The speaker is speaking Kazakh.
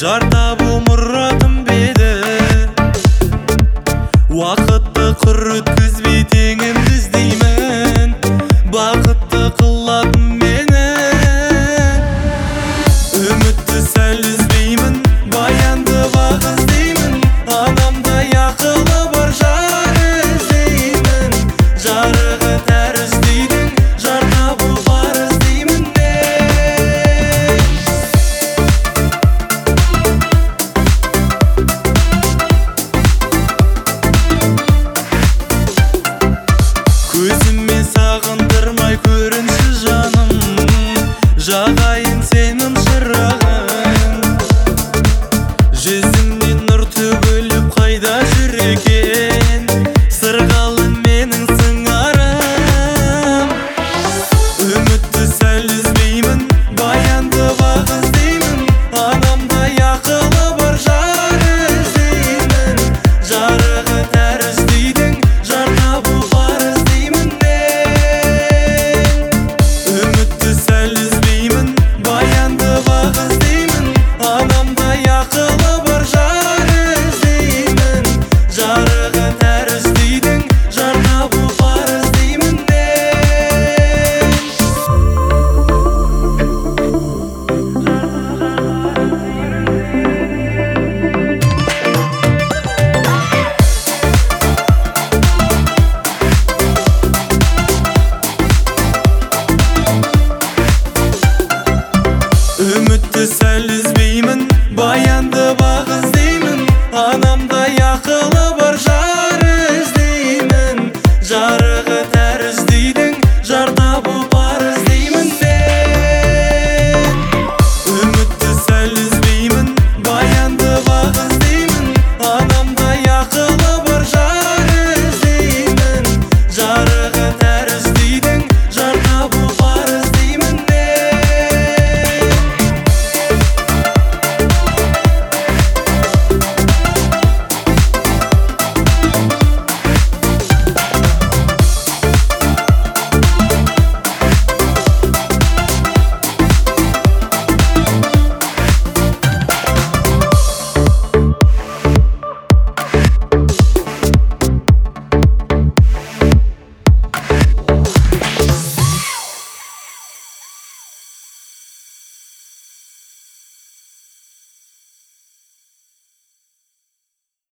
жар табу мұратым беді. Уақытты құр өткізбей теңімді іздеймін, бақытты қылатын мені. Үмітті сәл үзбеймін, баянды бақ іздеймін, анамдай ақылы бар жар іздеймін. Жарығы тәріздейдің, жар табу бар іздеймін көзіме сағындырмай көрінші жаным,